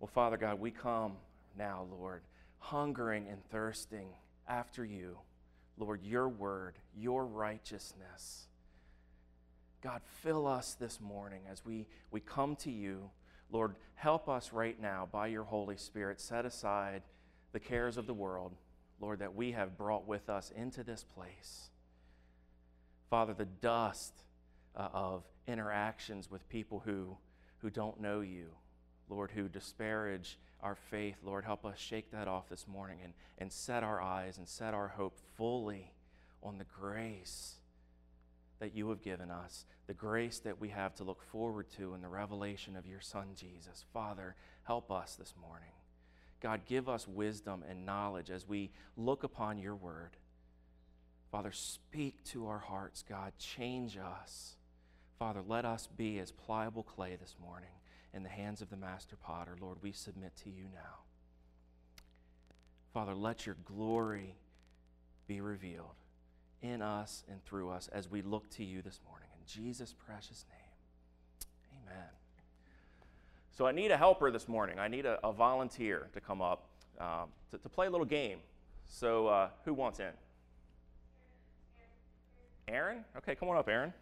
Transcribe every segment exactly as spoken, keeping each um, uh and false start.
Well, Father God, we come now, Lord, hungering and thirsting after you. Lord, your word, your righteousness. God, fill us this morning as we, we come to you. Lord, help us right now by your Holy Spirit. Set aside the cares of the world, Lord, that we have brought with us into this place. Father, the dust uh, of interactions with people who, who don't know you, Lord, who disparage our faith, Lord, help us shake that off this morning and, and set our eyes and set our hope fully on the grace that you have given us, the grace that we have to look forward to in the revelation of your Son, Jesus. Father, help us this morning. God, give us wisdom and knowledge as we look upon your word. Father, speak to our hearts, God. Change us. Father, let us be as pliable clay this morning in the hands of the master potter. Lord, we submit to you now. Father, let your glory be revealed in us and through us as we look to you this morning. In Jesus' precious name, amen. So I need a helper this morning. I need a, a volunteer to come up um, to, to play a little game. So uh, who wants in? Aaron? Okay, come on up, Aaron.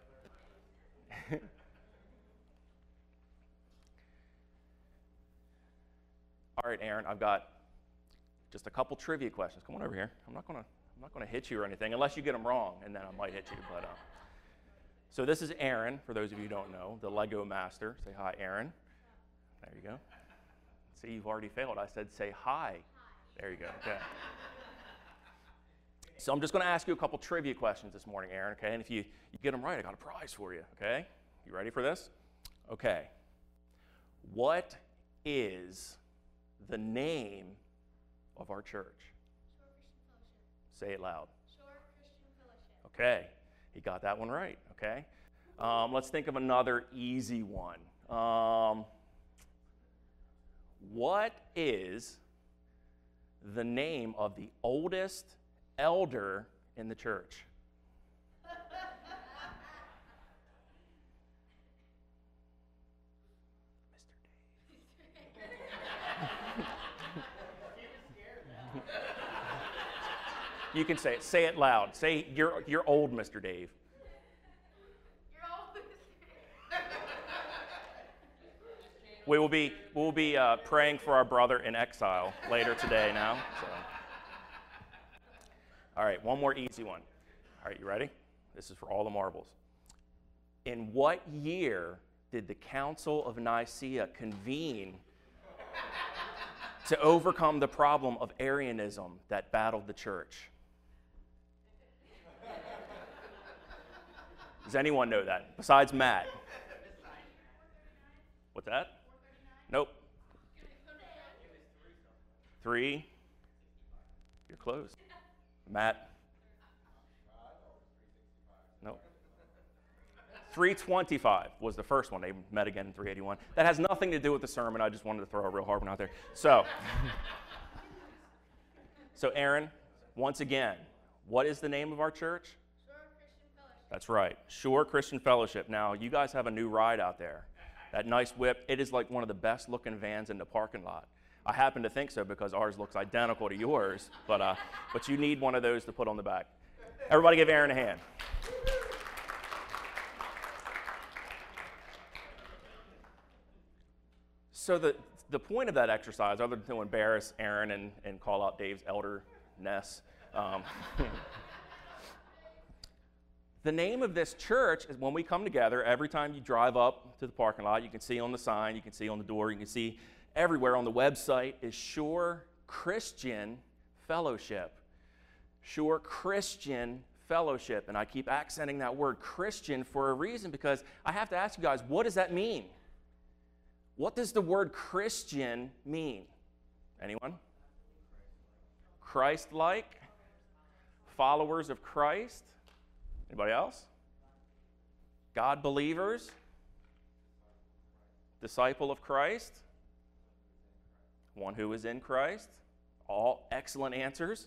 All right, Aaron, I've got just a couple trivia questions. Come on over here. I'm not gonna, I'm not gonna hit you or anything unless you get them wrong, and then I might hit you. But uh, so this is Aaron. For those of you who don't know, the Lego master. Say hi, Aaron. There you go. See, you've already failed. I said say hi. There you go. Okay. So I'm just going to ask you a couple trivia questions this morning, Aaron, okay? And if you, you get them right, I got a prize for you, okay? You ready for this? Okay. What is the name of our church? Shore Christian Fellowship. Say it loud. Shore Christian Fellowship. Okay. He got that one right, okay? Um, let's think of another easy one. Um, what is the name of the oldest elder in the church? You can say it. Say it loud. Say, you're, you're old, Mister Dave. You're old. We will be, we'll be uh, praying for our brother in exile later today now. So. All right, one more easy one. All right, you ready? This is for all the marbles. In what year did the Council of Nicaea convene to overcome the problem of Arianism that battled the church? Does anyone know that, besides Matt? What's that? Nope. Three. You're close. Matt? Nope. three twenty-five was the first one. They met again in three eighty-one. That has nothing to do with the sermon. I just wanted to throw a real hard one out there. So, so Aaron, once again, what is the name of our church? Shore Christian Fellowship. That's right, Shore Christian Fellowship. Now, you guys have a new ride out there. That nice whip, it is like one of the best looking vans in the parking lot. I happen to think so because ours looks identical to yours, but, uh, but you need one of those to put on the back. Everybody give Aaron a hand. So the, the point of that exercise, other than to embarrass Aaron and, and call out Dave's elderness, um, the name of this church is when we come together, every time you drive up to the parking lot, you can see on the sign, you can see on the door, you can see everywhere on the website is Shore Christian Fellowship. Shore Christian Fellowship. And I keep accenting that word Christian for a reason, because I have to ask you guys, what does that mean? What does the word Christian mean? Anyone? Christ-like? Followers of Christ? Anybody else? God believers? Disciple of Christ? One who is in Christ? All excellent answers.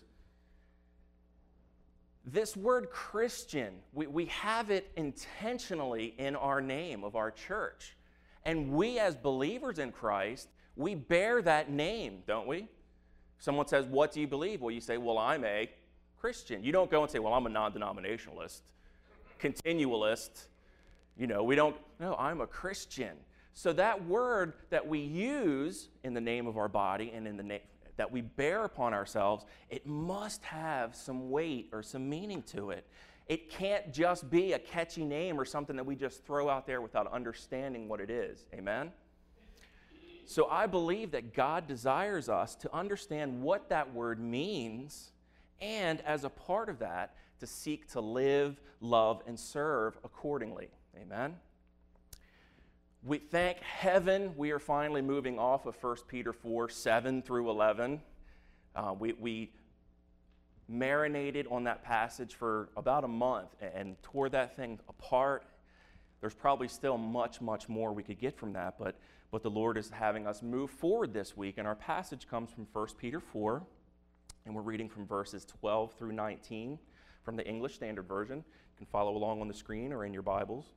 This word Christian, we, we have it intentionally in our name of our church. And we as believers in Christ, we bear that name, don't we? Someone says, what do you believe? Well, you say, well, I'm a Christian. You don't go and say, well, I'm a non-denominationalist, continualist. You know, we don't, no, I'm a Christian. So that word that we use in the name of our body and in the name that we bear upon ourselves, it must have some weight or some meaning to it. It can't just be a catchy name or something that we just throw out there without understanding what it is. Amen? So I believe that God desires us to understand what that word means, and as a part of that, to seek to live, love, and serve accordingly. Amen? We thank heaven we are finally moving off of First Peter four, seven through eleven. Uh, we, we marinated on that passage for about a month and tore that thing apart. There's probably still much, much more we could get from that, but, but the Lord is having us move forward this week, and our passage comes from First Peter four, and we're reading from verses twelve through nineteen from the English Standard Version. You can follow along on the screen or in your Bibles.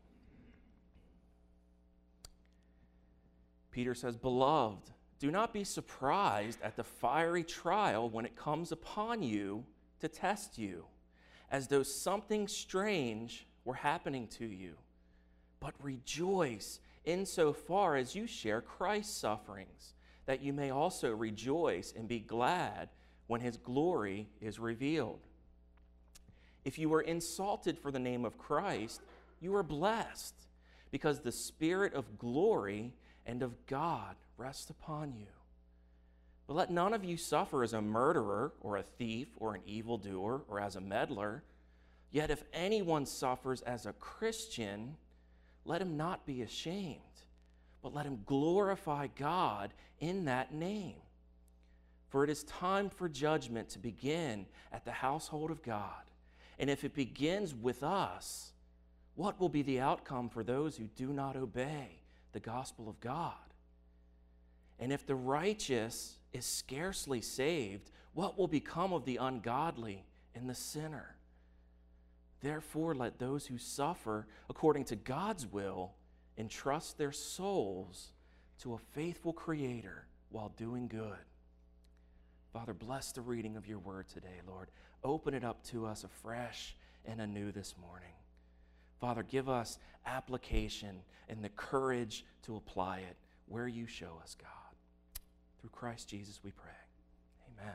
Peter says, "Beloved, do not be surprised at the fiery trial when it comes upon you to test you, as though something strange were happening to you. But rejoice insofar as you share Christ's sufferings, that you may also rejoice and be glad when his glory is revealed. If you were insulted for the name of Christ, you are blessed, because the Spirit of glory and of God rests upon you. But let none of you suffer as a murderer or a thief or an evildoer or as a meddler. Yet if anyone suffers as a Christian, let him not be ashamed, but let him glorify God in that name. For it is time for judgment to begin at the household of God. And if it begins with us, what will be the outcome for those who do not obey the gospel of God? And if the righteous is scarcely saved, what will become of the ungodly and the sinner? Therefore, let those who suffer according to God's will entrust their souls to a faithful Creator while doing good." Father, bless the reading of your word today, Lord. Open it up to us afresh and anew this morning. Father, give us application and the courage to apply it where you show us, God. Through Christ Jesus we pray. Amen.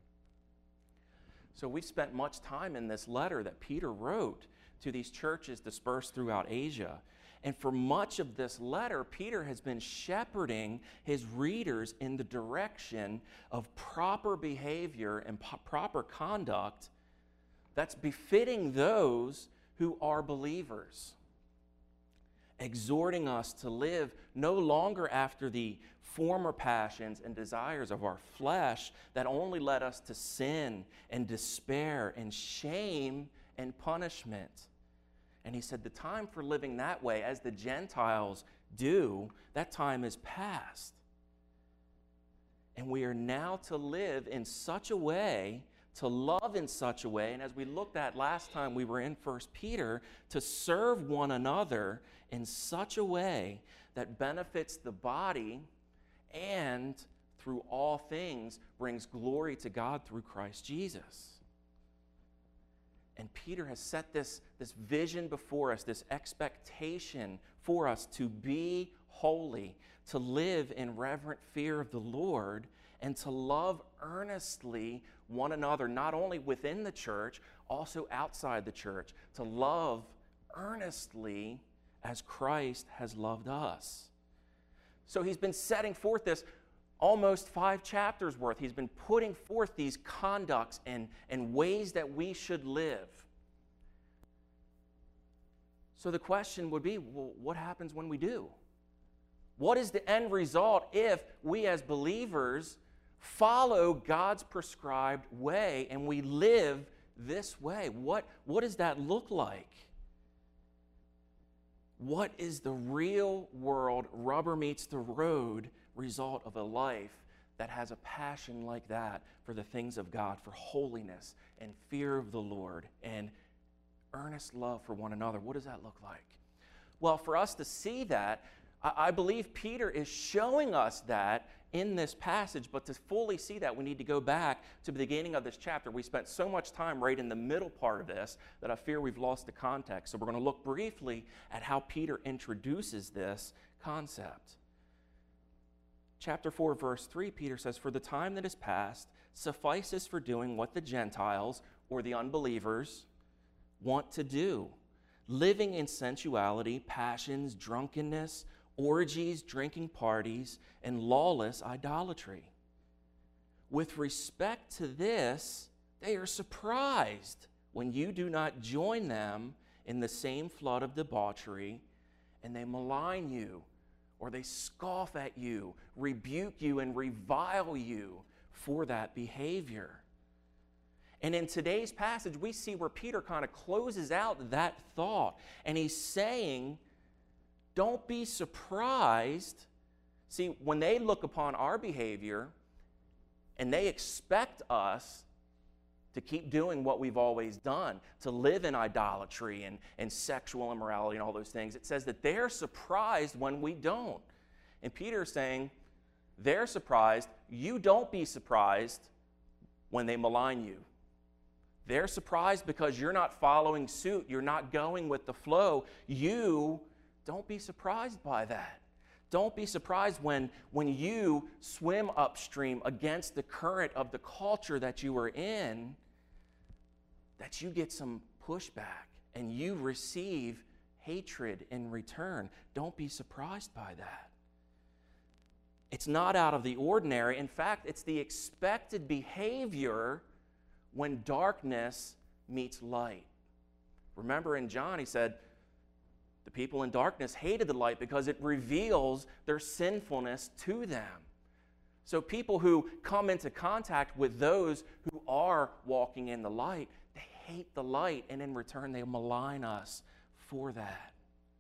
So we've spent much time in this letter that Peter wrote to these churches dispersed throughout Asia. And for much of this letter, Peter has been shepherding his readers in the direction of proper behavior and po- proper conduct that's befitting those who are believers, exhorting us to live no longer after the former passions and desires of our flesh that only led us to sin and despair and shame and punishment. And he said the time for living that way, as the Gentiles do, that time is past. And we are now to live in such a way, to love in such a way, and as we looked at last time we were in First Peter, to serve one another in such a way that benefits the body and through all things brings glory to God through Christ Jesus. And Peter has set this, this vision before us, this expectation for us to be holy, to live in reverent fear of the Lord, and to love earnestly one another, not only within the church, also outside the church, to love earnestly as Christ has loved us. So he's been setting forth this almost five chapters worth. He's been putting forth these conducts and, and ways that we should live. So the question would be, well, what happens when we do? What is the end result if we as believers follow God's prescribed way and we live this way? What, what does that look like? What is the real world, rubber meets the road result of a life that has a passion like that for the things of God, for holiness and fear of the Lord and earnest love for one another? What does that look like? Well, for us to see that, I believe Peter is showing us that in this passage, but to fully see that, we need to go back to the beginning of this chapter. We spent so much time right in the middle part of this that I fear we've lost the context. So we're going to look briefly at how Peter introduces this concept. Chapter four, verse three, Peter says, "For the time that is past suffices for doing what the Gentiles, or the unbelievers, want to do, living in sensuality, passions, drunkenness, orgies, drinking parties, and lawless idolatry. With respect to this, they are surprised when you do not join them in the same flood of debauchery, and they malign you, or they scoff at you, rebuke you, and revile you for that behavior." And in today's passage, we see where Peter kind of closes out that thought, and he's saying, don't be surprised. See, when they look upon our behavior and they expect us to keep doing what we've always done, to live in idolatry and, and sexual immorality and all those things, it says that they're surprised when we don't. And Peter's saying, they're surprised. You don't be surprised when they malign you. They're surprised because you're not following suit. You're not going with the flow. You don't be surprised by that. Don't be surprised when, when you swim upstream against the current of the culture that you are in, that you get some pushback and you receive hatred in return. Don't be surprised by that. It's not out of the ordinary. In fact, it's the expected behavior when darkness meets light. Remember in John, he said, the people in darkness hated the light because it reveals their sinfulness to them. So people who come into contact with those who are walking in the light, they hate the light, and in return they malign us for that.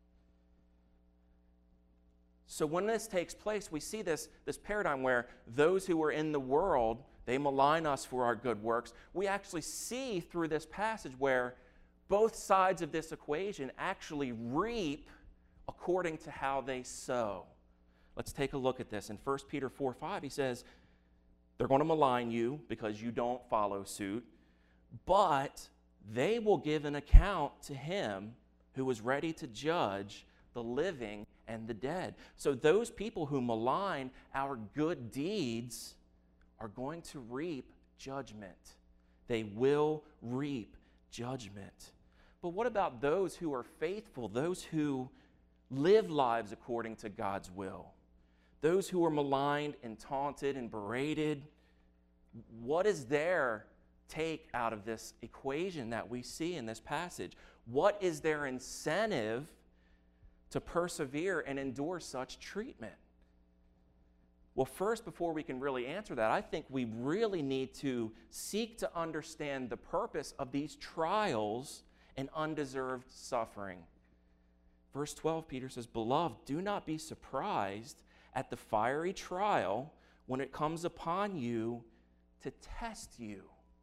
So when this takes place, we see this, this paradigm where those who are in the world, they malign us for our good works. We actually see through this passage where both sides of this equation actually reap according to how they sow. Let's take a look at this. In First Peter four five, he says, they're going to malign you because you don't follow suit, but they will give an account to him who is ready to judge the living and the dead. So those people who malign our good deeds are going to reap judgment. They will reap judgment. But what about those who are faithful, those who live lives according to God's will? Those who are maligned and taunted and berated, what is their take out of this equation that we see in this passage? What is their incentive to persevere and endure such treatment? Well, first, before we can really answer that, I think we really need to seek to understand the purpose of these trials and undeserved suffering. Verse twelve, Peter says, "Beloved, do not be surprised at the fiery trial when it comes upon you to test you."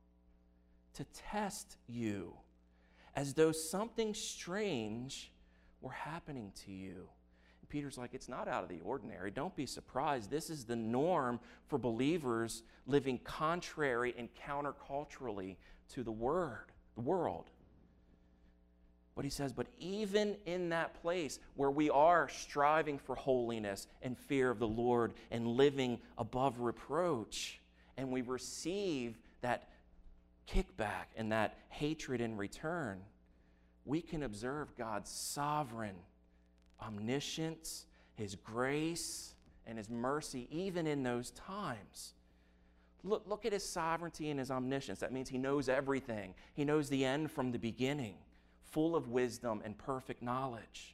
To test you, as though something strange were happening to you. And Peter's like, it's not out of the ordinary. Don't be surprised. This is the norm for believers living contrary and counterculturally to the word, the world. But he says, but even in that place where we are striving for holiness and fear of the Lord and living above reproach, and we receive that kickback and that hatred in return, we can observe God's sovereign omniscience, His grace, and His mercy even in those times. Look, look at His sovereignty and His omniscience. That means He knows everything. He knows the end from the beginning, full of wisdom and perfect knowledge.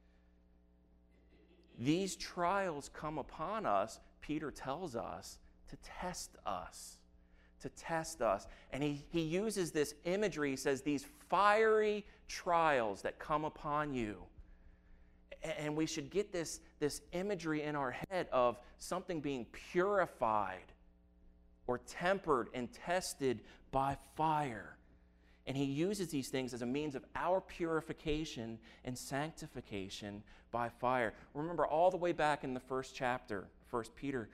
These trials come upon us, Peter tells us, to test us. To test us. And he, he uses this imagery. He says, these fiery trials that come upon you. And we should get this, this imagery in our head of something being purified or tempered and tested by fire. And he uses these things as a means of our purification and sanctification by fire. Remember, all the way back in the first chapter, First Peter,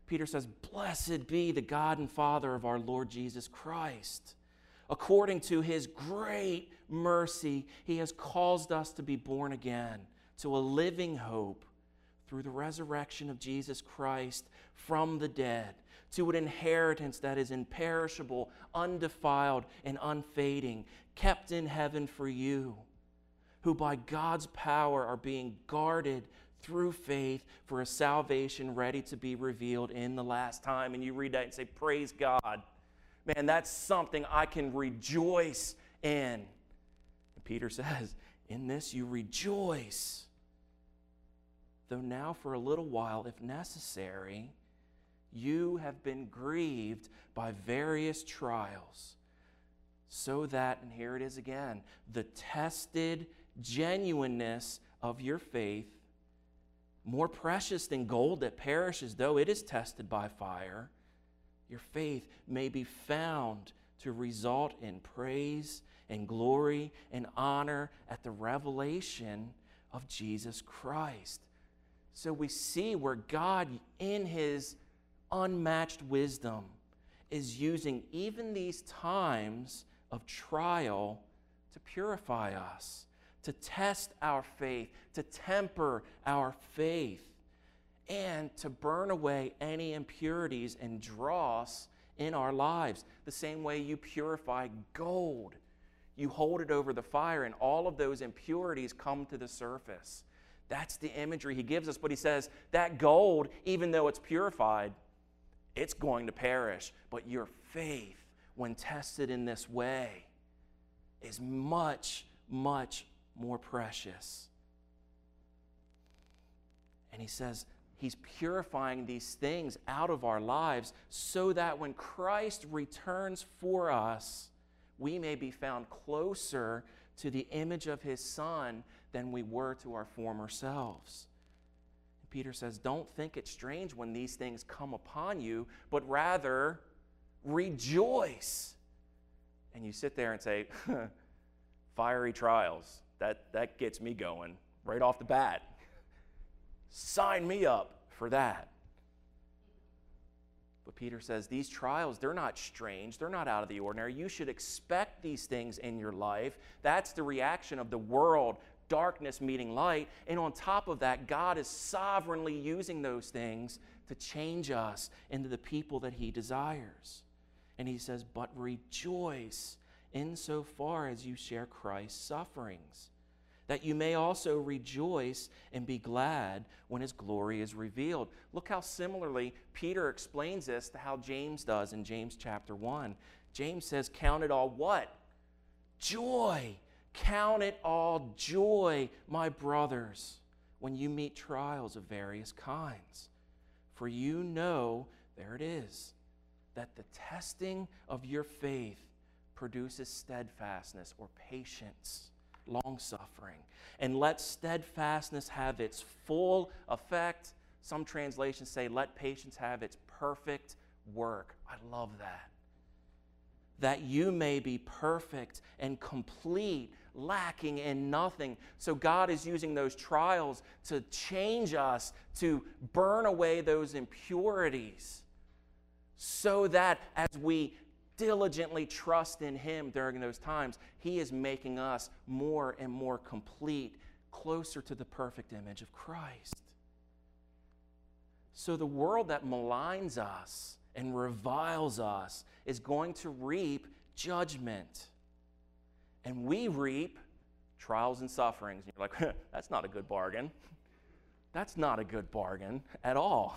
Peter says, "Blessed be the God and Father of our Lord Jesus Christ. According to his great mercy, he has caused us to be born again to a living hope through the resurrection of Jesus Christ from the dead, to an inheritance that is imperishable, undefiled, and unfading, kept in heaven for you, who by God's power are being guarded through faith for a salvation ready to be revealed in the last time." And you read that and say, praise God. Man, that's something I can rejoice in. And Peter says, in this you rejoice, though now for a little while, if necessary, you have been grieved by various trials, so that, and here it is again, the tested genuineness of your faith, more precious than gold that perishes, though it is tested by fire, your faith may be found to result in praise and glory and honor at the revelation of Jesus Christ. So we see where God, in his unmatched wisdom, is using even these times of trial to purify us, to test our faith, to temper our faith, and to burn away any impurities and dross in our lives. The same way you purify gold. You hold it over the fire and all of those impurities come to the surface. That's the imagery he gives us. But he says that gold, even though it's purified, it's going to perish. But your faith, when tested in this way, is much, much more precious. And he says he's purifying these things out of our lives so that when Christ returns for us, we may be found closer to the image of his Son than we were to our former selves. And Peter says, don't think it strange when these things come upon you, but rather rejoice. And you sit there and say, fiery trials, that, that gets me going right off the bat. Sign me up for that. But Peter says these trials, they're not strange. They're not out of the ordinary. You should expect these things in your life. That's the reaction of the world, darkness meeting light. And on top of that, God is sovereignly using those things to change us into the people that he desires. And he says, but rejoice insofar as you share Christ's sufferings, that you may also rejoice and be glad when his glory is revealed. Look how similarly Peter explains this to how James does in James chapter one. James says, count it all what? Joy. Count it all joy, my brothers, when you meet trials of various kinds. For you know, there it is, that the testing of your faith produces steadfastness or patience, long-suffering. And let steadfastness have its full effect. Some translations say, let patience have its perfect work. I love that. That you may be perfect and complete, lacking in nothing. So God is using those trials to change us, to burn away those impurities, so that as we diligently trust in him during those times, he is making us more and more complete, closer to the perfect image of Christ. So the world that maligns us and reviles us is going to reap judgment. And we reap trials and sufferings. And you're like, that's not a good bargain. That's not a good bargain at all.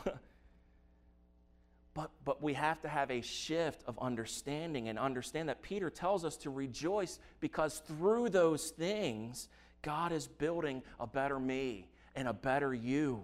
But, but we have to have a shift of understanding and understand that Peter tells us to rejoice because through those things, God is building a better me and a better you.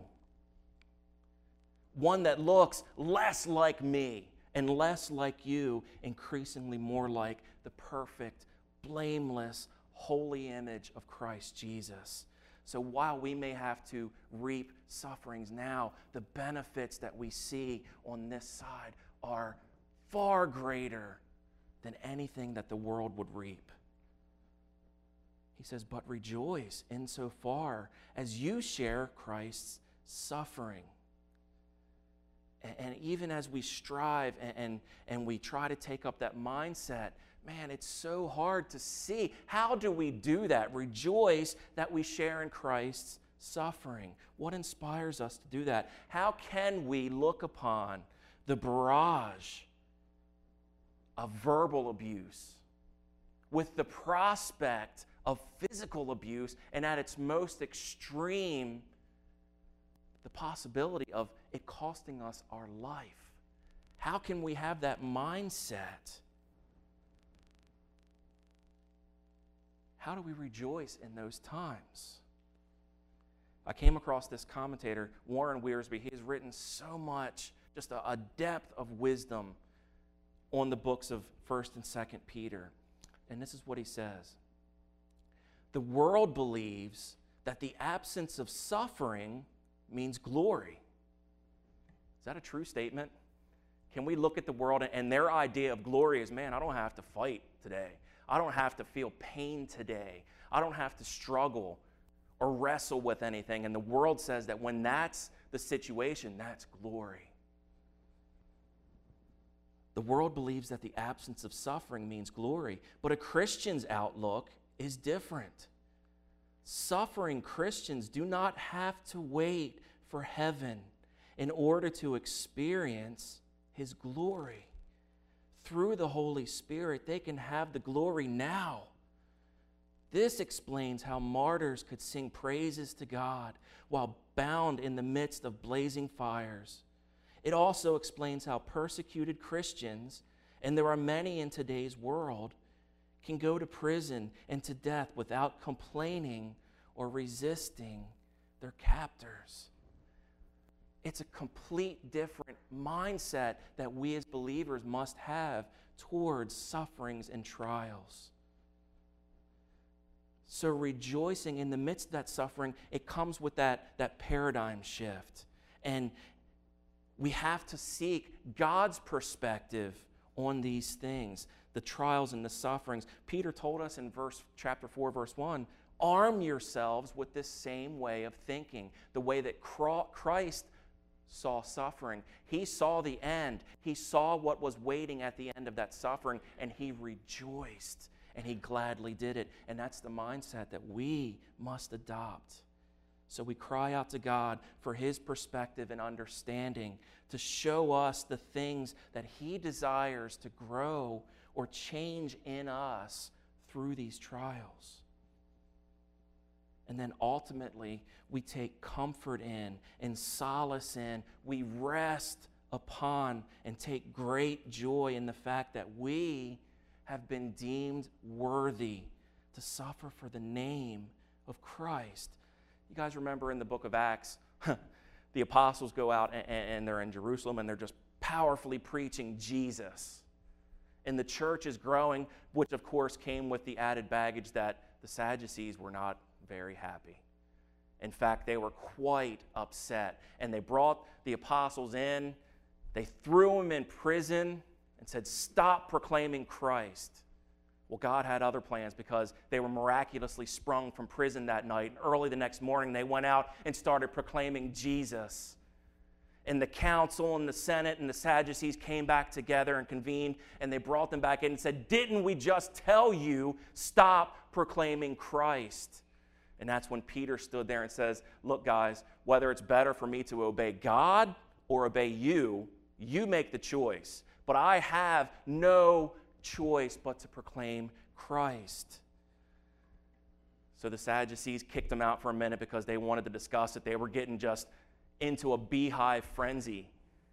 One that looks less like me and less like you, increasingly more like the perfect, blameless, holy image of Christ Jesus. So while we may have to reap sufferings now, the benefits that we see on this side are far greater than anything that the world would reap. He says, but rejoice insofar as you share Christ's suffering. And, and even as we strive and, and, and we try to take up that mindset, man, it's so hard to see. How do we do that? Rejoice that we share in Christ's suffering. What inspires us to do that? How can we look upon the barrage of verbal abuse with the prospect of physical abuse, and at its most extreme, the possibility of it costing us our life? How can we have that mindset? How do we rejoice in those times? I came across this commentator, Warren Wiersbe. He has written so much, just a, a depth of wisdom on the books of First and Second Peter. And this is what he says. The world believes that the absence of suffering means glory. Is that a true statement? Can we look at the world and their idea of glory is, man, I don't have to fight today. I don't have to feel pain today. I don't have to struggle or wrestle with anything. And the world says that when that's the situation, that's glory. The world believes that the absence of suffering means glory, but a Christian's outlook is different. Suffering Christians do not have to wait for heaven in order to experience His glory. Through the Holy Spirit, they can have the glory now. This explains how martyrs could sing praises to God while bound in the midst of blazing fires. It also explains how persecuted Christians, and there are many in today's world, can go to prison and to death without complaining or resisting their captors. It's a complete different mindset that we as believers must have towards sufferings and trials. So rejoicing in the midst of that suffering, it comes with that, that paradigm shift. And we have to seek God's perspective on these things, the trials and the sufferings. Peter told us in verse chapter four, verse one, arm yourselves with this same way of thinking, the way that Christ saw suffering. He saw the end. He saw what was waiting at the end of that suffering, and he rejoiced, and he gladly did it. And that's the mindset that we must adopt. So we cry out to God for His perspective and understanding to show us the things that He desires to grow or change in us through these trials. And then ultimately, we take comfort in and solace in, we rest upon and take great joy in the fact that we have been deemed worthy to suffer for the name of Christ. You guys remember in the book of Acts, the apostles go out and, and they're in Jerusalem and they're just powerfully preaching Jesus. And the church is growing, which of course came with the added baggage that the Sadducees were not very happy. In fact, they were quite upset. And they brought the apostles in, they threw them in prison and said, stop proclaiming Christ. Well, God had other plans because they were miraculously sprung from prison that night. And early the next morning, they went out and started proclaiming Jesus. And the council and the Senate and the Sadducees came back together and convened, and they brought them back in and said, didn't we just tell you, stop proclaiming Christ? And that's when Peter stood there and says, look, guys, whether it's better for me to obey God or obey you, you make the choice. But I have no choice but to proclaim Christ. So the Sadducees kicked them out for a minute because they wanted to discuss it. They were getting just into a beehive frenzy.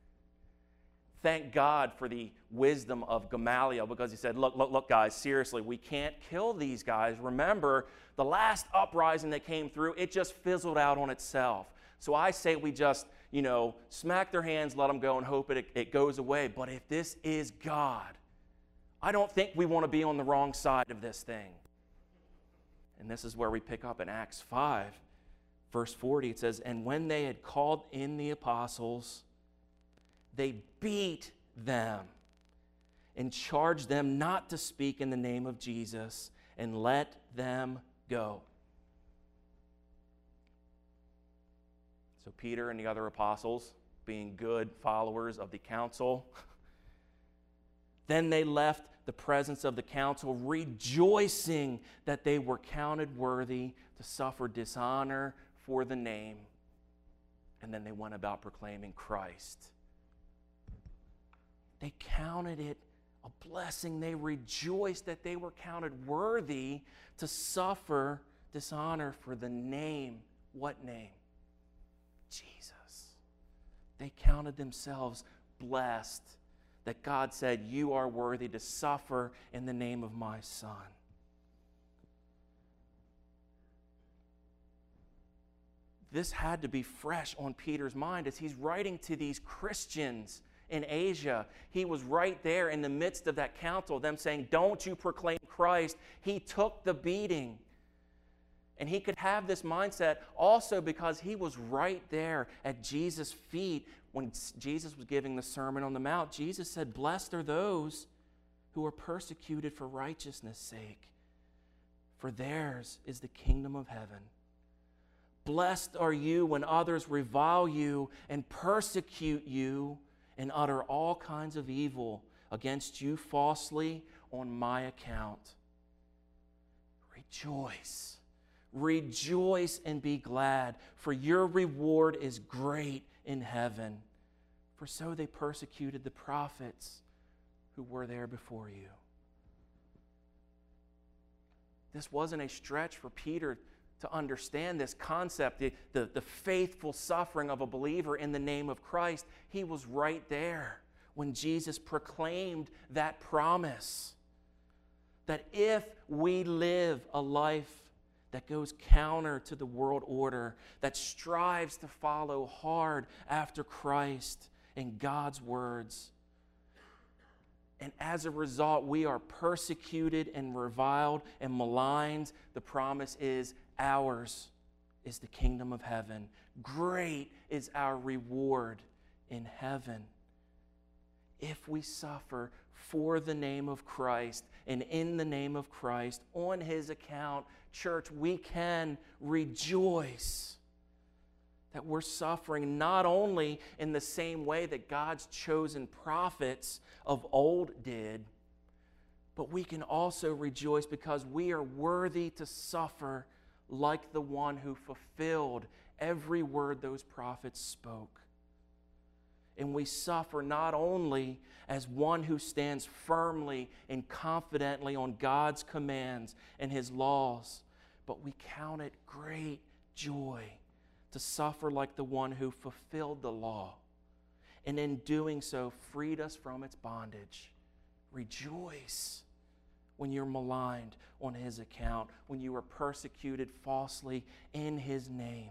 Thank God for the wisdom of Gamaliel, because he said, look, look, look, guys, seriously, we can't kill these guys. Remember, the last uprising that came through, it just fizzled out on itself. So I say we just, you know, smack their hands, let them go, and hope it, it goes away. But if this is God, I don't think we want to be on the wrong side of this thing. And this is where we pick up in Acts five, verse forty. It says, and when they had called in the apostles, they beat them and charged them not to speak in the name of Jesus, and let them go. So Peter and the other apostles, being good followers of the council. Then they left the presence of the council, rejoicing that they were counted worthy to suffer dishonor for the name. And then they went about proclaiming Christ. They counted it a blessing. They rejoiced that they were counted worthy to suffer dishonor for the name. What name? Jesus. They counted themselves blessed that God said, you are worthy to suffer in the name of my Son. This had to be fresh on Peter's mind as he's writing to these Christians in Asia. He was right there in the midst of that council, them saying, don't you proclaim Christ. He took the beating. And he could have this mindset also because he was right there at Jesus' feet when Jesus was giving the Sermon on the Mount. Jesus said, blessed are those who are persecuted for righteousness' sake, for theirs is the kingdom of heaven. Blessed are you when others revile you and persecute you and utter all kinds of evil against you falsely on my account. Rejoice. Rejoice and be glad, for your reward is great in heaven. For so they persecuted the prophets who were there before you. This wasn't a stretch for Peter to understand this concept, the, the, the faithful suffering of a believer in the name of Christ. He was right there when Jesus proclaimed that promise that if we live a life that goes counter to the world order, that strives to follow hard after Christ and God's words, and as a result we are persecuted and reviled and maligned, the promise is ours is the kingdom of heaven. Great is our reward in heaven. If we suffer for the name of Christ and in the name of Christ on His account, church, we can rejoice that we're suffering not only in the same way that God's chosen prophets of old did, but we can also rejoice because we are worthy to suffer like the one who fulfilled every word those prophets spoke. And we suffer not only as one who stands firmly and confidently on God's commands and His laws, but we count it great joy to suffer like the one who fulfilled the law, and in doing so freed us from its bondage. Rejoice when you're maligned on His account, when you are persecuted falsely in His name.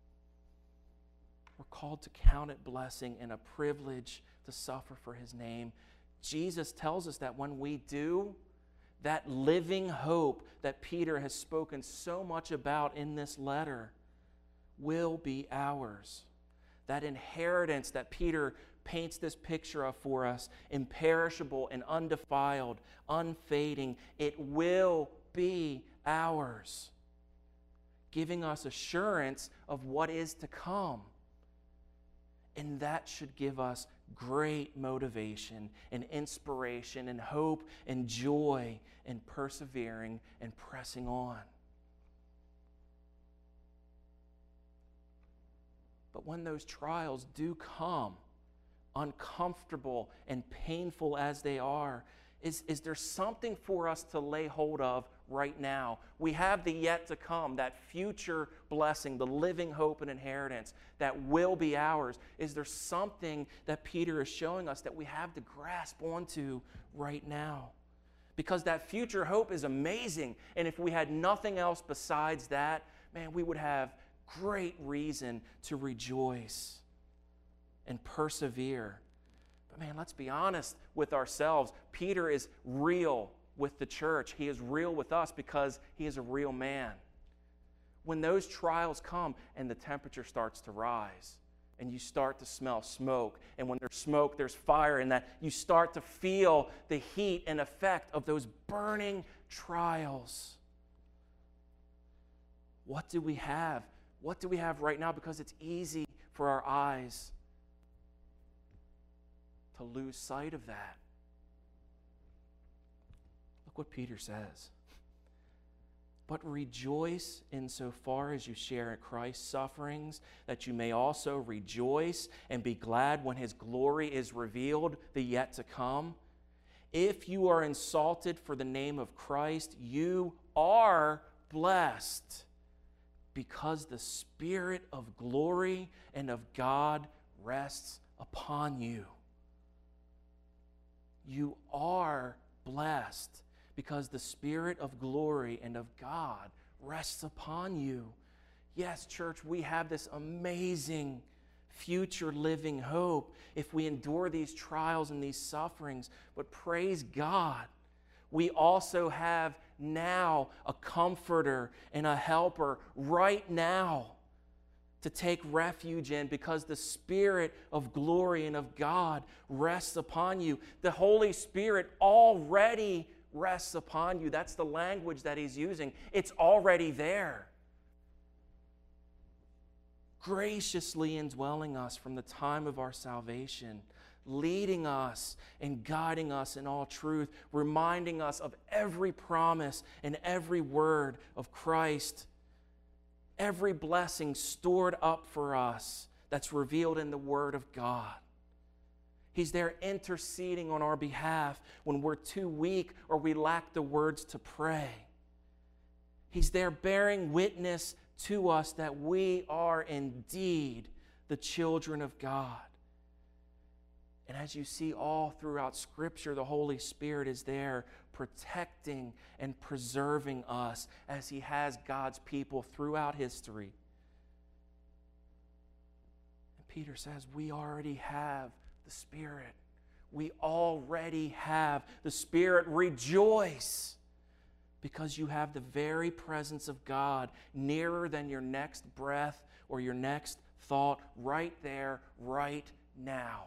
We're called to count it blessing and a privilege to suffer for His name. Jesus tells us that when we do, that living hope that Peter has spoken so much about in this letter will be ours. That inheritance that Peter paints this picture of for us, imperishable and undefiled, unfading, it will be ours, giving us assurance of what is to come. And that should give us great motivation and inspiration and hope and joy in persevering and pressing on. But when those trials do come, uncomfortable and painful as they are, is, is there something for us to lay hold of right now? We have the yet to come, that future blessing, the living hope and inheritance that will be ours. Is there something that Peter is showing us that we have to grasp onto right now? Because that future hope is amazing. And if we had nothing else besides that, man, we would have great reason to rejoice and persevere. But man, let's be honest with ourselves. Peter is real with the church. He is real with us because he is a real man. When those trials come and the temperature starts to rise and you start to smell smoke, and when there's smoke, there's fire, and that you start to feel the heat and effect of those burning trials, what do we have? What do we have right now? Because it's easy for our eyes to lose sight of that. Look what Peter says. But rejoice insofar as you share in Christ's sufferings, that you may also rejoice and be glad when his glory is revealed, the yet to come. If you are insulted for the name of Christ, you are blessed, because the Spirit of glory and of God rests upon you. You are blessed, because the Spirit of glory and of God rests upon you. Yes, church, we have this amazing future living hope if we endure these trials and these sufferings. But praise God, we also have now a comforter and a helper right now to take refuge in, because the Spirit of glory and of God rests upon you. The Holy Spirit already rests upon you. That's the language that he's using. It's already there, graciously indwelling us from the time of our salvation, leading us and guiding us in all truth, reminding us of every promise and every word of Christ, every blessing stored up for us that's revealed in the Word of God. He's there interceding on our behalf when we're too weak or we lack the words to pray. He's there bearing witness to us that we are indeed the children of God. And as you see all throughout Scripture, the Holy Spirit is there protecting and preserving us as he has God's people throughout history. And Peter says, we already have the Spirit. We already have the Spirit. Rejoice, because you have the very presence of God nearer than your next breath or your next thought, right there, right now.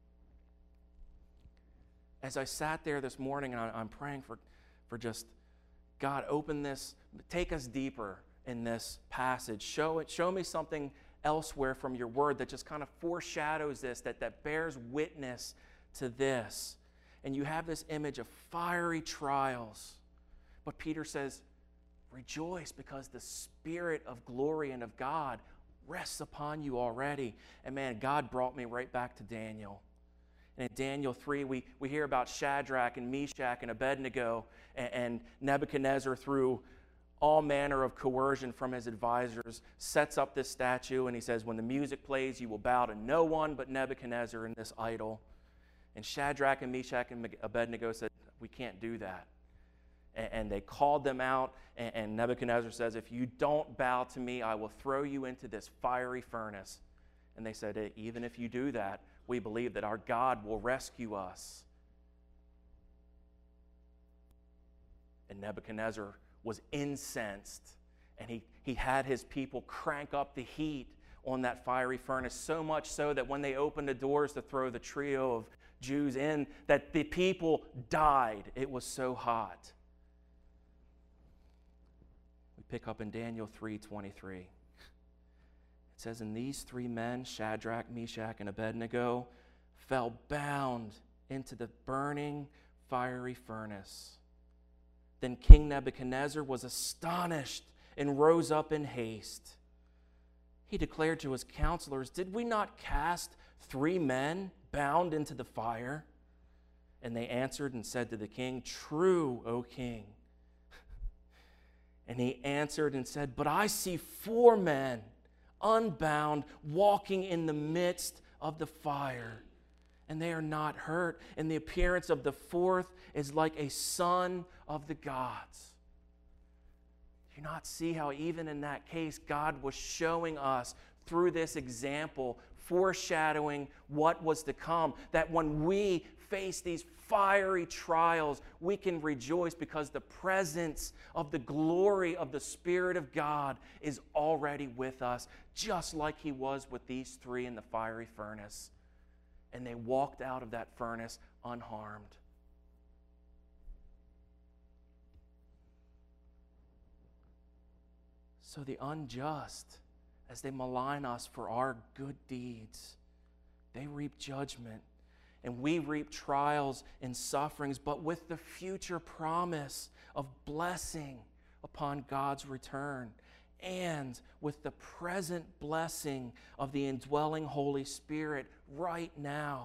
As I sat there this morning and I'm praying for, for just, God, open this, take us deeper in this passage. Show it, show me something elsewhere from your word that just kind of foreshadows this, that, that bears witness to this. And you have this image of fiery trials. But Peter says, rejoice, because the Spirit of glory and of God rests upon you already. And man, God brought me right back to Daniel. And in Daniel three, we, we hear about Shadrach and Meshach and Abednego, and, and Nebuchadnezzar, through all manner of coercion from his advisors, sets up this statue, and he says, when the music plays, you will bow to no one but Nebuchadnezzar and this idol. And Shadrach and Meshach and Abednego said, we can't do that. And, and they called them out, and, and Nebuchadnezzar says, if you don't bow to me, I will throw you into this fiery furnace. And they said, hey, even if you do that, we believe that our God will rescue us. And Nebuchadnezzar was incensed, and he, he had his people crank up the heat on that fiery furnace, so much so that when they opened the doors to throw the trio of Jews in, that the people died. It was so hot. We pick up in Daniel three twenty-three. It says, and these three men, Shadrach, Meshach, and Abednego, fell bound into the burning fiery furnace. Then King Nebuchadnezzar was astonished and rose up in haste. He declared to his counselors, did we not cast three men bound into the fire? And they answered and said to the king, true, O king. And he answered and said, but I see four men unbound, walking in the midst of the fire, and they are not hurt. And the appearance of the fourth is like a son of the gods. Do you not see how even in that case, God was showing us through this example, foreshadowing what was to come, that when we face these fiery trials, we can rejoice because the presence of the glory of the Spirit of God is already with us, just like he was with these three in the fiery furnace. And they walked out of that furnace unharmed. So the unjust, as they malign us for our good deeds, they reap judgment. and we reap trials and sufferings, but with the future promise of blessing upon God's return, and with the present blessing of the indwelling Holy Spirit right now.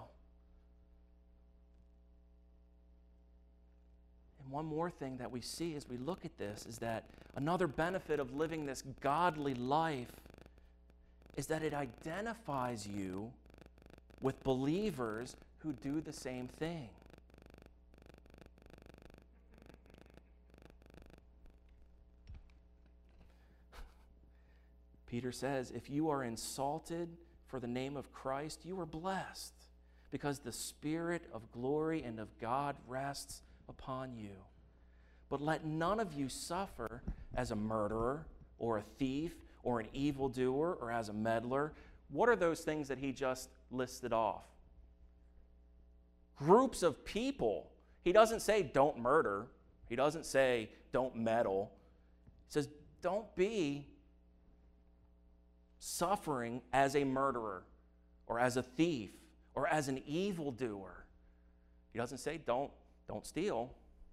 And one more thing that we see as we look at this is that another benefit of living this godly life is that it identifies you with believers who do the same thing. Peter says, if you are insulted for the name of Christ, you are blessed, because the Spirit of glory and of God rests upon you. But let none of you suffer as a murderer or a thief or an evildoer or as a meddler. What are those things that he just listed off? Groups of people. He doesn't say don't murder. He doesn't say don't meddle. He says don't be suffering as a murderer or as a thief or as an evildoer. He doesn't say don't, don't steal.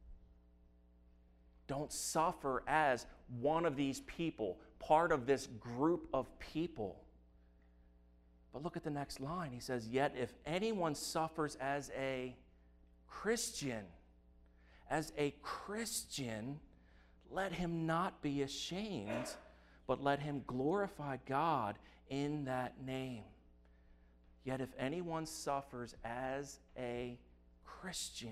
Don't suffer as one of these people, part of this group of people. But look at the next line. He says, yet if anyone suffers as a Christian, as a Christian, let him not be ashamed, but let him glorify God in that name. Yet if anyone suffers as a Christian,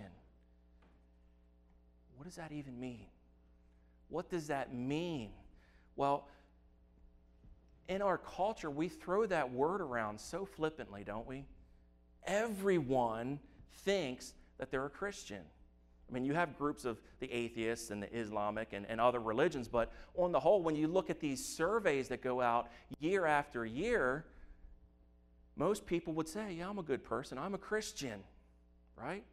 what does that even mean? What does that mean? Well, in our culture, we throw that word around so flippantly, don't we? Everyone thinks that they're a Christian. I mean, you have groups of the atheists and the Islamic and, and other religions, but on the whole, when you look at these surveys that go out year after year, most people would say, yeah, I'm a good person. I'm a Christian, right?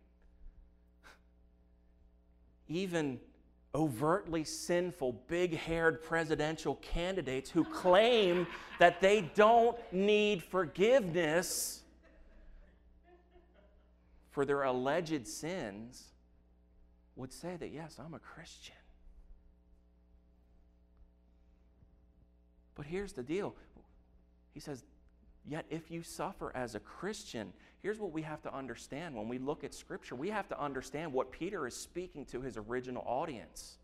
Even overtly sinful, big-haired presidential candidates who claim that they don't need forgiveness for their alleged sins would say that, yes, I'm a Christian. But here's the deal. He says, yet if you suffer as a Christian, here's what we have to understand when we look at Scripture. We have to understand what Peter is speaking to his original audience.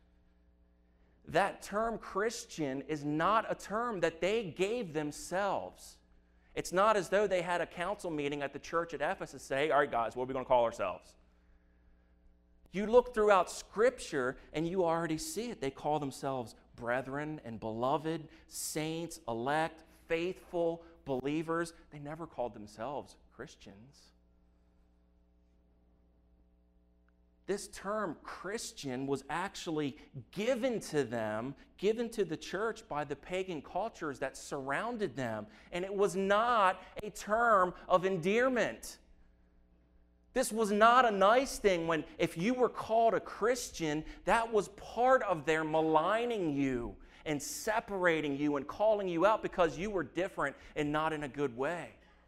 That term Christian is not a term that they gave themselves. It's not as though they had a council meeting at the church at Ephesus say, all right, guys, what are we going to call ourselves? You look throughout Scripture and you already see it. They call themselves brethren and beloved, saints, elect, faithful, believers. They never called themselves Christians. This term Christian was actually given to them, given to the church by the pagan cultures that surrounded them. And it was not a term of endearment. This was not a nice thing when, if you were called a Christian, that was part of their maligning you and separating you and calling you out because you were different and not in a good way.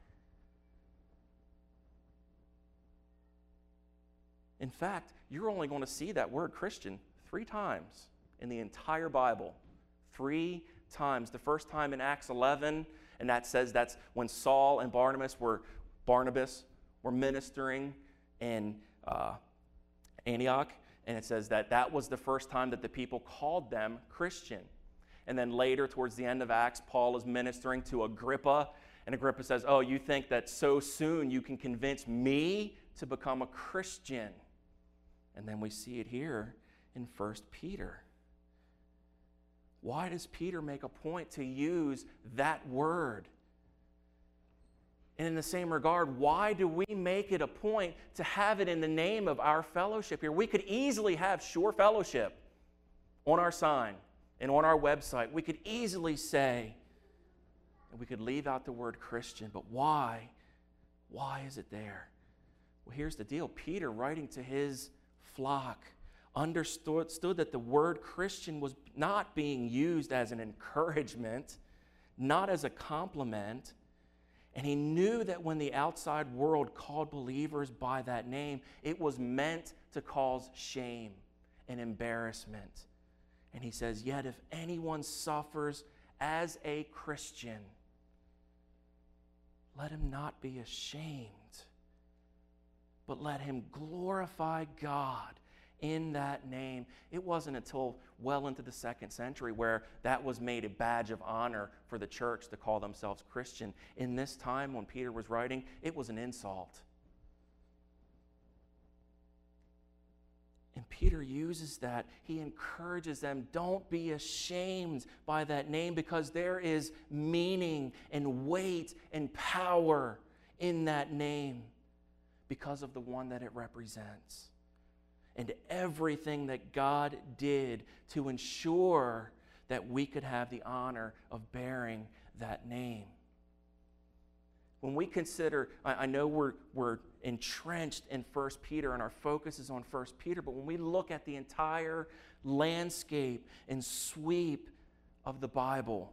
In fact, you're only going to see that word Christian three times in the entire Bible. Three times. The first time in Acts eleven, and that says that's when Saul and Barnabas were Barnabas were ministering in uh, Antioch, and it says that that was the first time that the people called them Christian. And then later, towards the end of Acts, Paul is ministering to Agrippa, and Agrippa says, oh, you think that so soon you can convince me to become a Christian? And then we see it here in First Peter. Why does Peter make a point to use that word? And in the same regard, why do we make it a point to have it in the name of our fellowship here? We could easily have Shore Fellowship on our sign and on our website. We could easily say, and we could leave out the word Christian, but why? Why is it there? Well, here's the deal. Peter, writing to his flock, understood stood that the word Christian was not being used as an encouragement, not as a compliment. And he knew that when the outside world called believers by that name, it was meant to cause shame and embarrassment. And he says, yet if anyone suffers as a Christian, let him not be ashamed, but let him glorify God in that name. It wasn't until well into the second century where that was made a badge of honor for the church to call themselves Christian. In this time when Peter was writing, it was an insult. And Peter uses that. He encourages them, don't be ashamed by that name, because there is meaning and weight and power in that name because of the one that it represents. And everything that God did to ensure that we could have the honor of bearing that name. When we consider, I, I know we're, we're entrenched in First Peter and our focus is on First Peter, but when we look at the entire landscape and sweep of the Bible,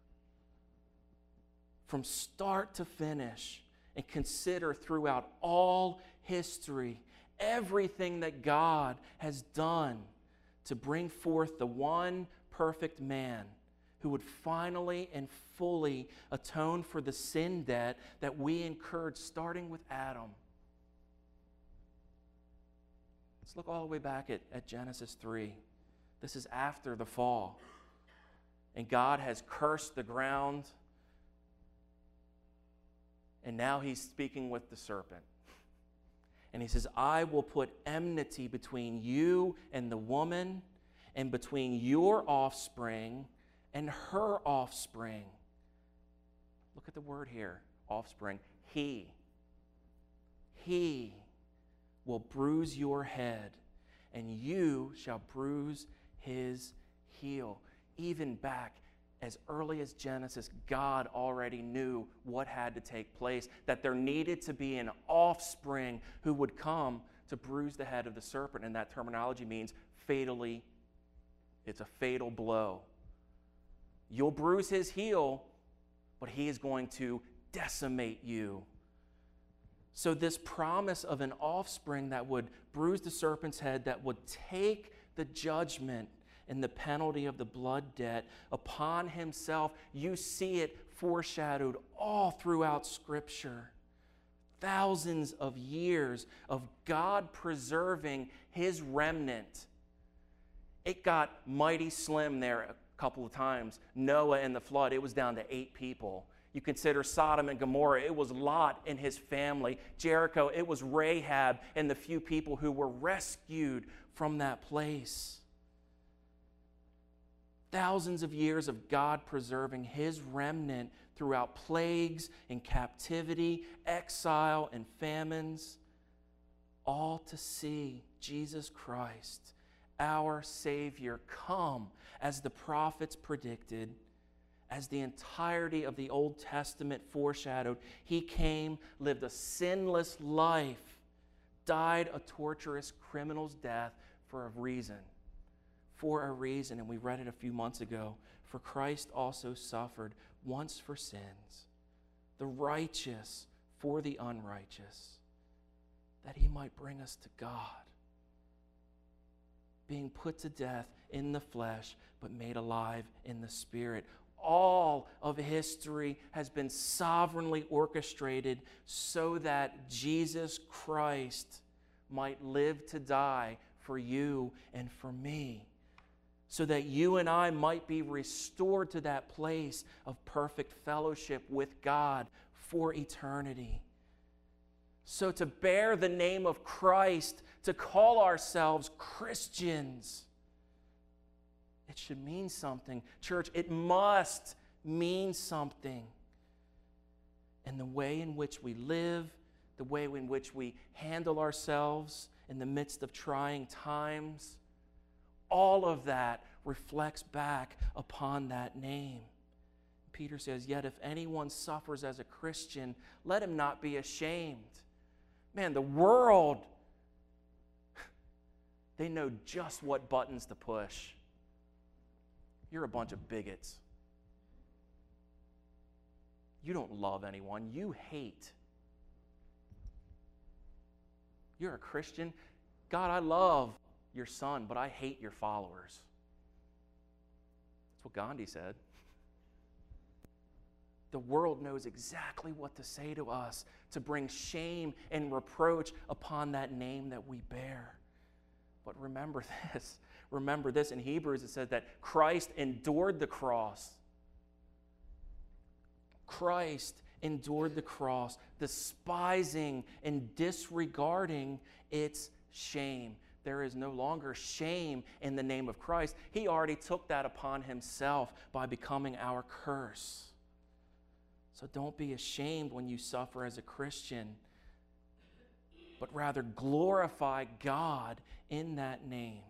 from start to finish, and consider throughout all history, everything that God has done to bring forth the one perfect man who would finally and fully atone for the sin debt that we incurred starting with Adam. Let's look all the way back at, at Genesis three. This is after the fall. And God has cursed the ground. And now he's speaking with the serpent. And he says, I will put enmity between you and the woman, and between your offspring and her offspring. Look at the word here, offspring. He. He will bruise your head, and you shall bruise his heel. Even back as early as Genesis, God already knew what had to take place, that there needed to be an offspring who would come to bruise the head of the serpent. And that terminology means fatally, it's a fatal blow. You'll bruise his heel, but he is going to decimate you. So this promise of an offspring that would bruise the serpent's head, that would take the judgment and the penalty of the blood debt upon himself, you see it foreshadowed all throughout Scripture. Thousands of years of God preserving his remnant. It got mighty slim there a couple of times. Noah and the flood, it was down to eight people. You consider Sodom and Gomorrah, it was Lot and his family. Jericho, it was Rahab and the few people who were rescued from that place. Thousands of years of God preserving his remnant throughout plagues and captivity, exile and famines, all to see Jesus Christ, our Savior, come as the prophets predicted, as the entirety of the Old Testament foreshadowed. He came, lived a sinless life, died a torturous criminal's death for a reason. For a reason, and we read it a few months ago. For Christ also suffered once for sins, the righteous for the unrighteous, that he might bring us to God, being put to death in the flesh, but made alive in the Spirit. All of history has been sovereignly orchestrated so that Jesus Christ might live to die for you and for me, so that you and I might be restored to that place of perfect fellowship with God for eternity. So to bear the name of Christ, to call ourselves Christians, it should mean something. Church, it must mean something. And the way in which we live, the way in which we handle ourselves in the midst of trying times, all of that reflects back upon that name. Peter says, yet if anyone suffers as a Christian, let him not be ashamed. Man, the world, they know just what buttons to push. You're a bunch of bigots. You don't love anyone. You hate. You're a Christian. God, I love your son, but I hate your followers. That's what Gandhi said. The world knows exactly what to say to us to bring shame and reproach upon that name that we bear. But remember this. Remember this. In Hebrews it says that Christ endured the cross. Christ endured the cross, despising and disregarding its shame. There is no longer shame in the name of Christ. He already took that upon himself by becoming our curse. So don't be ashamed when you suffer as a Christian, but rather glorify God in that name.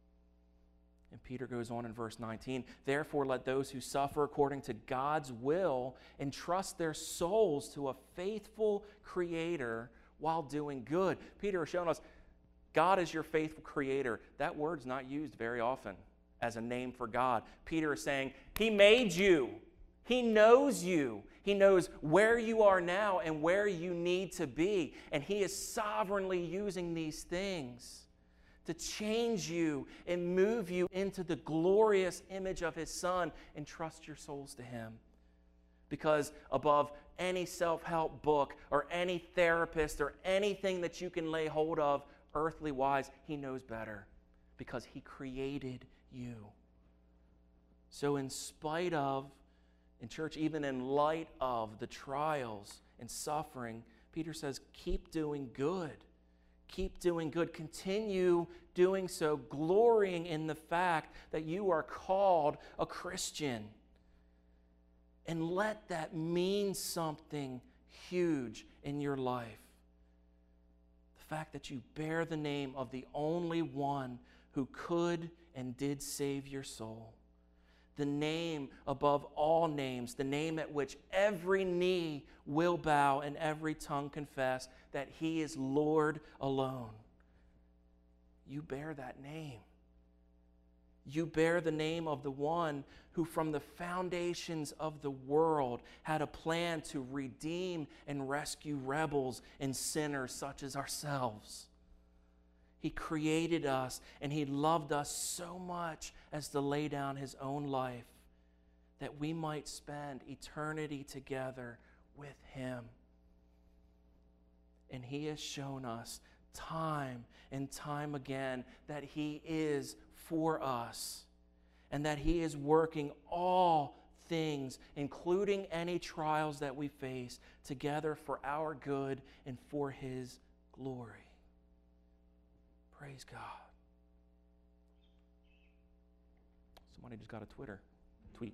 And Peter goes on in verse nineteen, therefore let those who suffer according to God's will entrust their souls to a faithful Creator while doing good. Peter is showing us God is your faithful Creator. That word's not used very often as a name for God. Peter is saying, He made you. He knows you. He knows where you are now and where you need to be. And He is sovereignly using these things to change you and move you into the glorious image of His Son, and trust your souls to Him. Because above any self-help book or any therapist or anything that you can lay hold of earthly wise, He knows better because He created you. So in spite of, in church, even in light of the trials and suffering, Peter says, keep doing good. Keep doing good. Continue doing so, glorying in the fact that you are called a Christian. And let that mean something huge in your life. The fact that you bear the name of the only one who could and did save your soul. The name above all names, the name at which every knee will bow and every tongue confess that He is Lord alone. You bear that name. You bear the name of the one who from the foundations of the world had a plan to redeem and rescue rebels and sinners such as ourselves. He created us and He loved us so much as to lay down His own life that we might spend eternity together with Him. And He has shown us time and time again that He is for us and that He is working all things, including any trials that we face, together for our good and for His glory. Praise God. Somebody just got a Twitter tweet.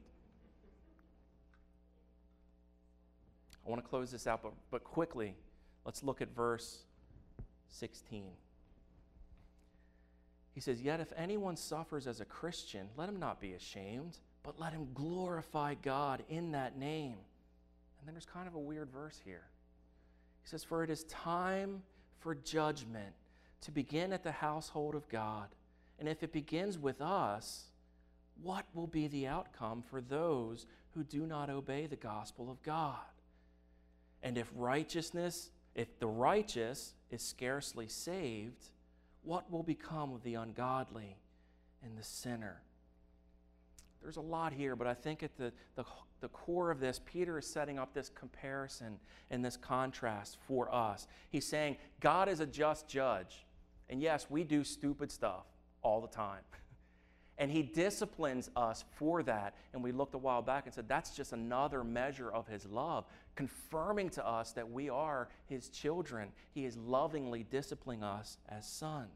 I want to close this out, but, but quickly, let's look at verse sixteen. He says, yet if anyone suffers as a Christian, let him not be ashamed, but let him glorify God in that name. And then there's kind of a weird verse here. He says, for it is time for judgment to begin at the household of God. And if it begins with us, what will be the outcome for those who do not obey the gospel of God? And if righteousness, if the righteous is scarcely saved, what will become of the ungodly and the sinner? There's a lot here, but I think at the, the, the core of this, Peter is setting up this comparison and this contrast for us. He's saying God is a just judge. And yes, we do stupid stuff all the time. And He disciplines us for that. And we looked a while back and said that's just another measure of His love, confirming to us that we are His children. He is lovingly disciplining us as sons.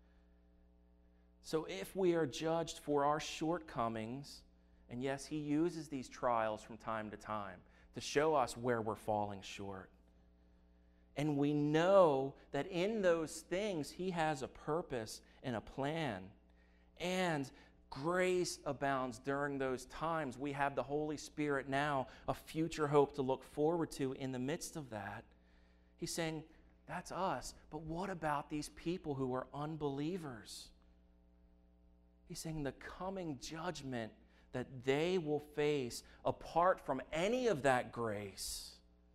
So if we are judged for our shortcomings, and yes, He uses these trials from time to time to show us where we're falling short. And we know that in those things He has a purpose and a plan. And grace abounds during those times. We have the Holy Spirit now, a future hope to look forward to in the midst of that. He's saying, that's us. But what about these people who are unbelievers? He's saying the coming judgment that they will face apart from any of that grace.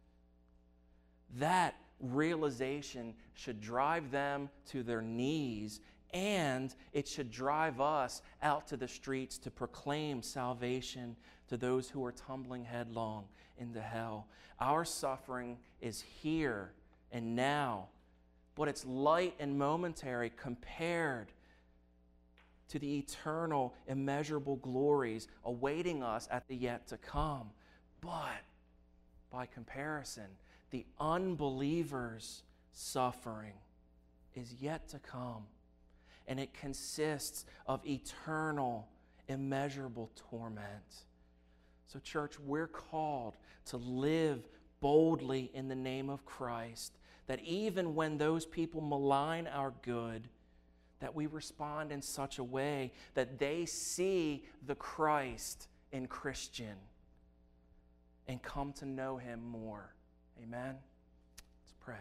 That realization should drive them to their knees, and it should drive us out to the streets to proclaim salvation to those who are tumbling headlong into hell. Our suffering is here and now, but it's light and momentary compared to the eternal, immeasurable glories awaiting us at the yet to come. But by comparison, the unbeliever's suffering is yet to come, and it consists of eternal, immeasurable torment. So, church, we're called to live boldly in the name of Christ, that even when those people malign our good, that we respond in such a way that they see the Christ in Christian and come to know him more. Amen? Let's pray.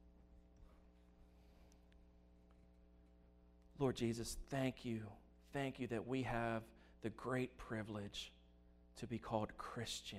Lord Jesus, thank you. Thank you that we have the great privilege to be called Christian.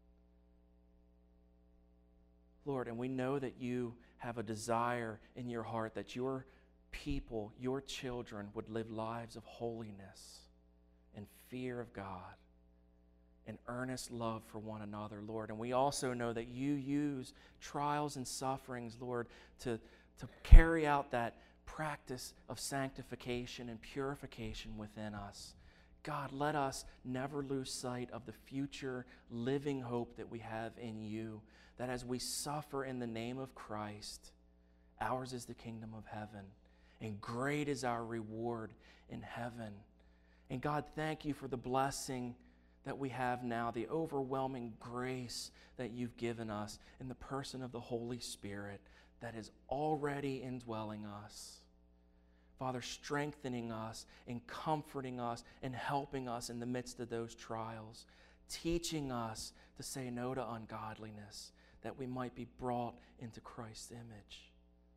Lord, and we know that you have a desire in your heart that your people, your children, would live lives of holiness and fear of God and earnest love for one another, Lord. And we also know that you use trials and sufferings, Lord, to, to carry out that practice of sanctification and purification within us. God, let us never lose sight of the future living hope that we have in you, that as we suffer in the name of Christ, ours is the kingdom of heaven, and great is our reward in heaven. And God, thank you for the blessing that we have now, the overwhelming grace that you've given us in the person of the Holy Spirit that is already indwelling us. Father, strengthening us and comforting us and helping us in the midst of those trials, teaching us to say no to ungodliness, that we might be brought into Christ's image.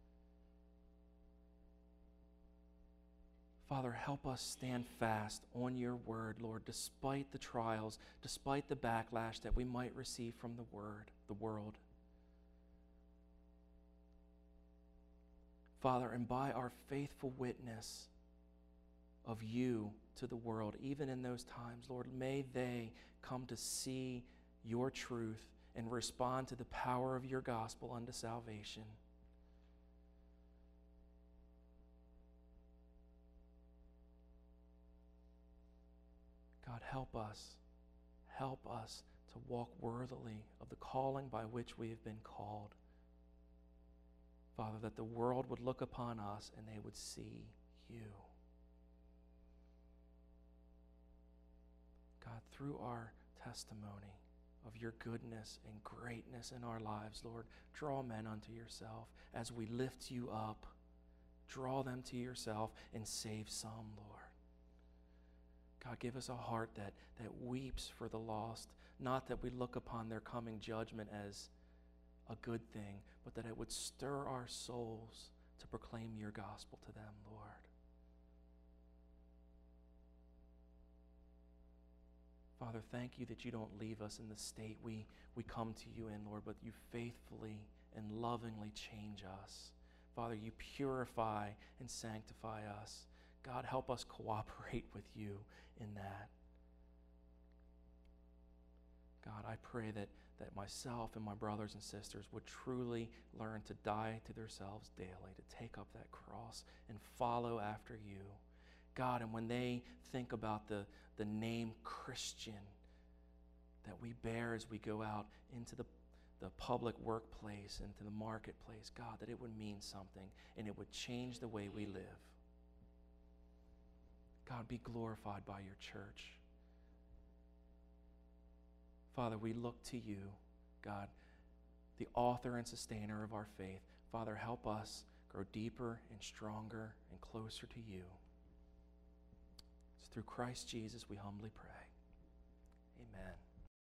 Father, help us stand fast on your word, Lord, despite the trials, despite the backlash that we might receive from the word, the world. Father, and by our faithful witness of you to the world, even in those times, Lord, may they come to see your truth and respond to the power of your gospel unto salvation. God, help us. Help us to walk worthily of the calling by which we have been called. Father, that the world would look upon us and they would see you. God, through our testimony of your goodness and greatness in our lives, Lord, draw men unto yourself as we lift you up. Draw them to yourself and save some, Lord. God, give us a heart that, that weeps for the lost, not that we look upon their coming judgment as a good thing, but that it would stir our souls to proclaim your gospel to them, Lord. Father, thank you that you don't leave us in the state we, we come to you in, Lord, but you faithfully and lovingly change us. Father, you purify and sanctify us. God, help us cooperate with you in that. God, I pray that, that myself and my brothers and sisters would truly learn to die to themselves daily, to take up that cross and follow after you. God, and when they think about the, the name Christian that we bear as we go out into the, the public workplace, into the marketplace, God, that it would mean something and it would change the way we live. God, be glorified by your church. Father, we look to you, God, the author and sustainer of our faith. Father, help us grow deeper and stronger and closer to you. It's through Christ Jesus we humbly pray. Amen.